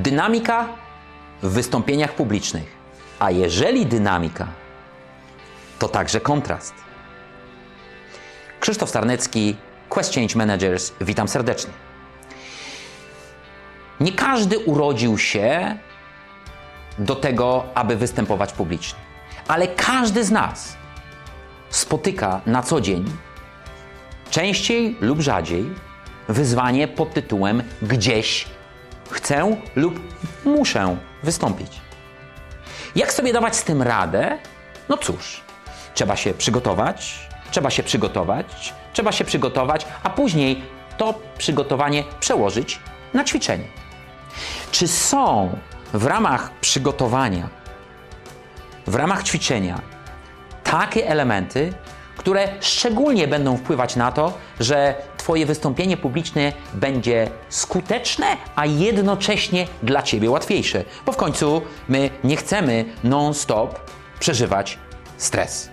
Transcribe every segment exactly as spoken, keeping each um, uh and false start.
Dynamika w wystąpieniach publicznych. A jeżeli dynamika, to także kontrast. Krzysztof Sarnecki, Quest Change Managers, witam serdecznie. Nie każdy urodził się do tego, aby występować publicznie. Ale każdy z nas spotyka na co dzień, częściej lub rzadziej, wyzwanie pod tytułem gdzieś chcę lub muszę wystąpić. Jak sobie dawać z tym radę? No cóż, trzeba się przygotować, trzeba się przygotować, trzeba się przygotować, a później to przygotowanie przełożyć na ćwiczenie. Czy są w ramach przygotowania, w ramach ćwiczenia takie elementy, które szczególnie będą wpływać na to, że Twoje wystąpienie publiczne będzie skuteczne, a jednocześnie dla Ciebie łatwiejsze? Bo w końcu my nie chcemy non-stop przeżywać stres.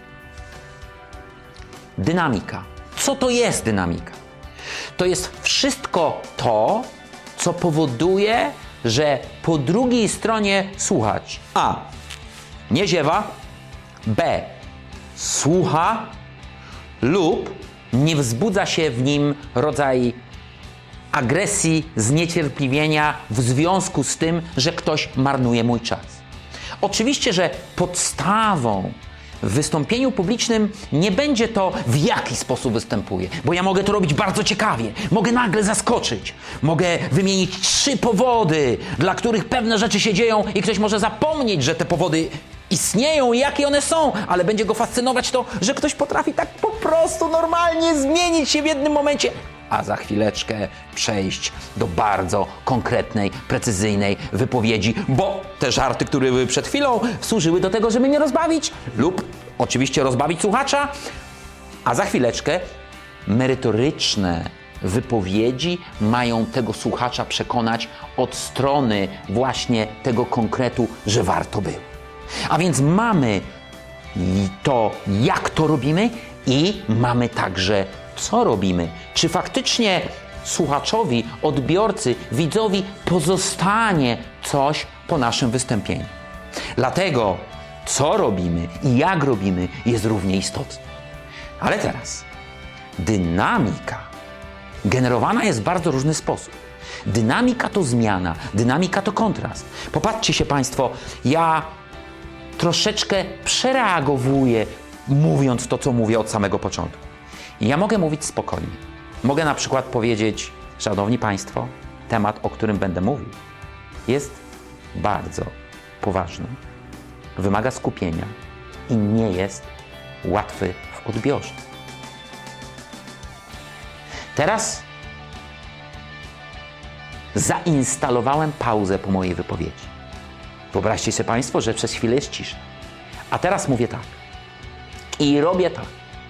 Dynamika. Co to jest dynamika? To jest wszystko to, co powoduje, że po drugiej stronie słuchacz A. nie ziewa, B. słucha lub nie wzbudza się w nim rodzaj agresji, zniecierpliwienia w związku z tym, że ktoś marnuje mój czas. Oczywiście, że podstawą w wystąpieniu publicznym nie będzie to, w jaki sposób występuję, bo ja mogę to robić bardzo ciekawie, mogę nagle zaskoczyć, mogę wymienić trzy powody, dla których pewne rzeczy się dzieją i ktoś może zapomnieć, że te powody istnieją i jakie one są, ale będzie go fascynować to, że ktoś potrafi tak po prostu normalnie zmienić się w jednym momencie, a za chwileczkę przejść do bardzo konkretnej, precyzyjnej wypowiedzi, bo te żarty, które były przed chwilą, służyły do tego, żeby mnie rozbawić lub oczywiście rozbawić słuchacza, a za chwileczkę merytoryczne wypowiedzi mają tego słuchacza przekonać od strony właśnie tego konkretu, że warto było. A więc mamy to, jak to robimy i mamy także, co robimy. Czy faktycznie słuchaczowi, odbiorcy, widzowi pozostanie coś po naszym wystąpieniu. Dlatego, co robimy i jak robimy, jest równie istotne. Ale teraz, dynamika generowana jest w bardzo różny sposób. Dynamika to zmiana, dynamika to kontrast. Popatrzcie się Państwo, ja troszeczkę przereagowuję, mówiąc to, co mówię od samego początku. Ja mogę mówić spokojnie. Mogę na przykład powiedzieć, szanowni Państwo, temat, o którym będę mówił, jest bardzo poważny, wymaga skupienia i nie jest łatwy w odbiorze. Teraz zainstalowałem pauzę po mojej wypowiedzi. Wyobraźcie sobie Państwo, że przez chwilę jest cisza. A teraz mówię tak. I robię tak.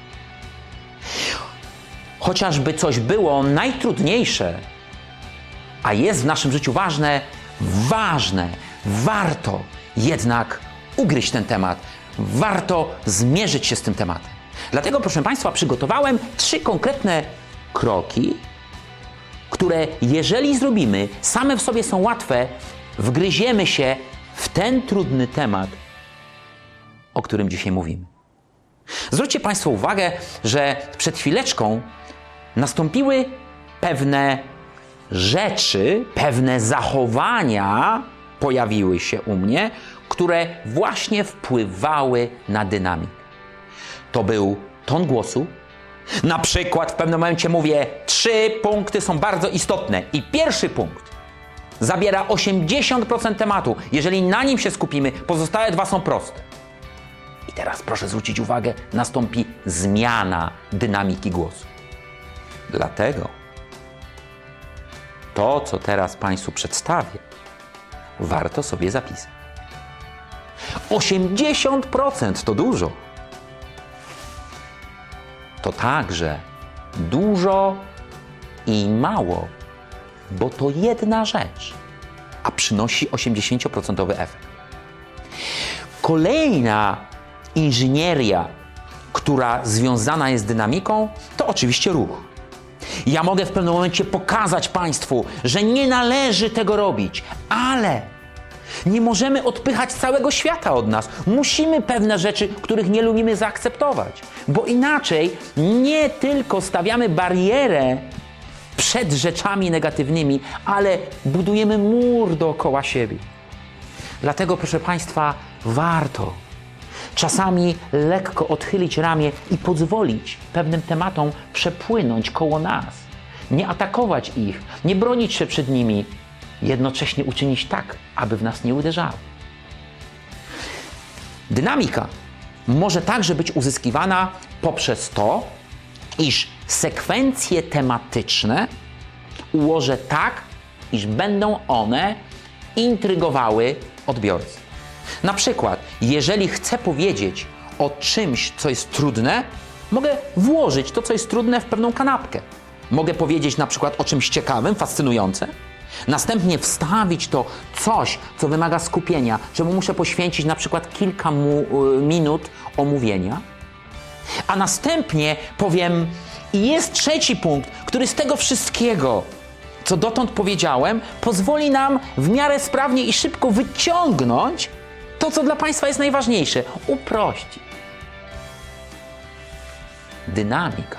Chociażby coś było najtrudniejsze, a jest w naszym życiu ważne, ważne, warto jednak ugryźć ten temat. Warto zmierzyć się z tym tematem. Dlatego, proszę Państwa, przygotowałem trzy konkretne kroki, które jeżeli zrobimy, same w sobie są łatwe, wgryziemy się w ten trudny temat, o którym dzisiaj mówimy. Zwróćcie Państwo uwagę, że przed chwileczką nastąpiły pewne rzeczy, pewne zachowania pojawiły się u mnie, które właśnie wpływały na dynamikę. To był ton głosu. Na przykład w pewnym momencie mówię, trzy punkty są bardzo istotne i pierwszy punkt zabiera osiemdziesiąt procent tematu. Jeżeli na nim się skupimy, pozostałe dwa są proste. I teraz proszę zwrócić uwagę, nastąpi zmiana dynamiki głosu. Dlatego to, co teraz Państwu przedstawię, warto sobie zapisać. osiemdziesiąt procent to dużo. To także dużo i mało, bo to jedna rzecz, a przynosi osiemdziesięcioprocentowy efekt. Kolejna inżynieria, która związana jest z dynamiką, to oczywiście ruch. Ja mogę w pewnym momencie pokazać Państwu, że nie należy tego robić, ale nie możemy odpychać całego świata od nas. Musimy pewne rzeczy, których nie lubimy, zaakceptować, bo inaczej nie tylko stawiamy barierę przed rzeczami negatywnymi, ale budujemy mur dookoła siebie. Dlatego, proszę Państwa, warto czasami lekko odchylić ramię i pozwolić pewnym tematom przepłynąć koło nas. Nie atakować ich, nie bronić się przed nimi, jednocześnie uczynić tak, aby w nas nie uderzały. Dynamika może także być uzyskiwana poprzez to, iż sekwencje tematyczne ułożę tak, iż będą one intrygowały odbiorcę. Na przykład, jeżeli chcę powiedzieć o czymś, co jest trudne, mogę włożyć to, co jest trudne, w pewną kanapkę. Mogę powiedzieć na przykład o czymś ciekawym, fascynującym, następnie wstawić to coś, co wymaga skupienia, czemu muszę poświęcić na przykład kilka mu, minut omówienia, a następnie powiem, i jest trzeci punkt, który z tego wszystkiego, co dotąd powiedziałem, pozwoli nam w miarę sprawnie i szybko wyciągnąć to, co dla Państwa jest najważniejsze, uprościć. Dynamika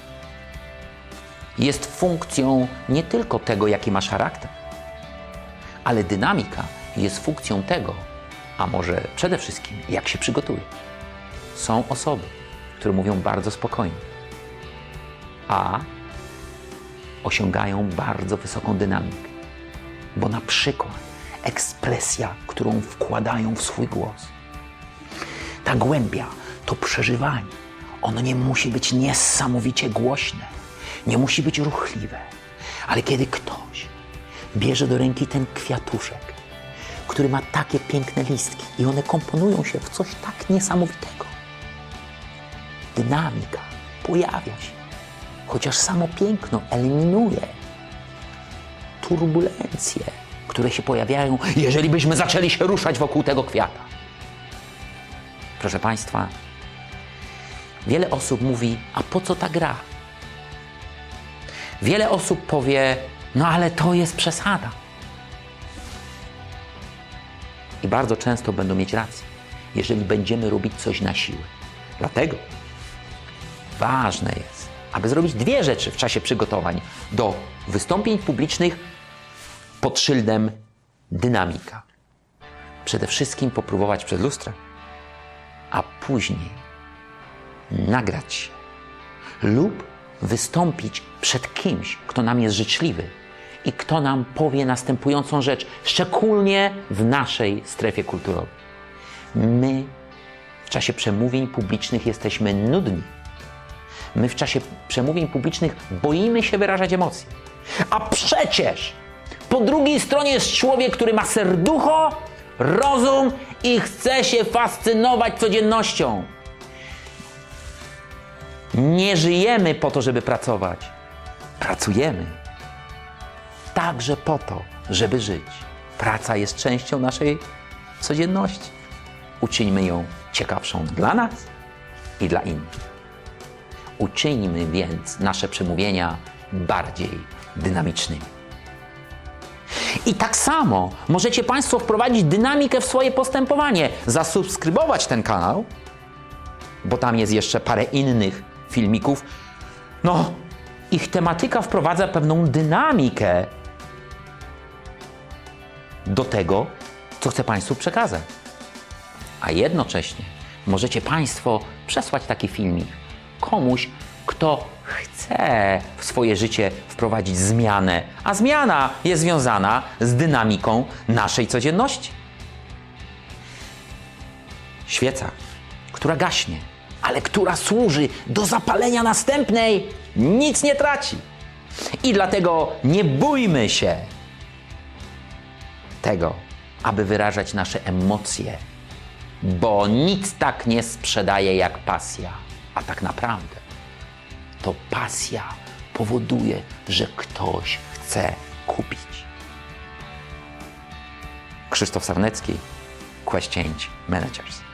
jest funkcją nie tylko tego, jaki masz charakter, ale dynamika jest funkcją tego, a może przede wszystkim, jak się przygotuje. Są osoby, które mówią bardzo spokojnie, a osiągają bardzo wysoką dynamikę, bo na przykład ekspresja, którą wkładają w swój głos, ta głębia, to przeżywanie, ono nie musi być niesamowicie głośne, nie musi być ruchliwe, ale kiedy ktoś bierze do ręki ten kwiatuszek, który ma takie piękne listki i one komponują się w coś tak niesamowitego, dynamika pojawia się, chociaż samo piękno eliminuje turbulencje, które się pojawiają, jeżeli byśmy zaczęli się ruszać wokół tego kwiata. Proszę Państwa, wiele osób mówi, a po co ta gra? Wiele osób powie, no ale to jest przesada. I bardzo często będą mieć rację, jeżeli będziemy robić coś na siłę. Dlatego ważne jest, aby zrobić dwie rzeczy w czasie przygotowań do wystąpień publicznych pod szyldem dynamika. Przede wszystkim popróbować przed lustrem, a później nagrać się lub wystąpić przed kimś, kto nam jest życzliwy i kto nam powie następującą rzecz, szczególnie w naszej strefie kulturowej. My w czasie przemówień publicznych jesteśmy nudni. My w czasie przemówień publicznych boimy się wyrażać emocje. A przecież po drugiej stronie jest człowiek, który ma serducho, rozum i chce się fascynować codziennością. Nie żyjemy po to, żeby pracować. Pracujemy także po to, żeby żyć. Praca jest częścią naszej codzienności. Uczyńmy ją ciekawszą dla nas i dla innych. Uczyńmy więc nasze przemówienia bardziej dynamicznymi. I tak samo możecie Państwo wprowadzić dynamikę w swoje postępowanie, zasubskrybować ten kanał, bo tam jest jeszcze parę innych filmików. No, ich tematyka wprowadza pewną dynamikę do tego, co chcę Państwu przekazać. A jednocześnie możecie Państwo przesłać taki filmik komuś, kto chce w swoje życie wprowadzić zmianę, a zmiana jest związana z dynamiką naszej codzienności. Świeca, która gaśnie, ale która służy do zapalenia następnej, nic nie traci. I dlatego nie bójmy się tego, aby wyrażać nasze emocje, bo nic tak nie sprzedaje jak pasja, a tak naprawdę to pasja powoduje, że ktoś chce kupić. Krzysztof Sarnecki, Quest Change Managers.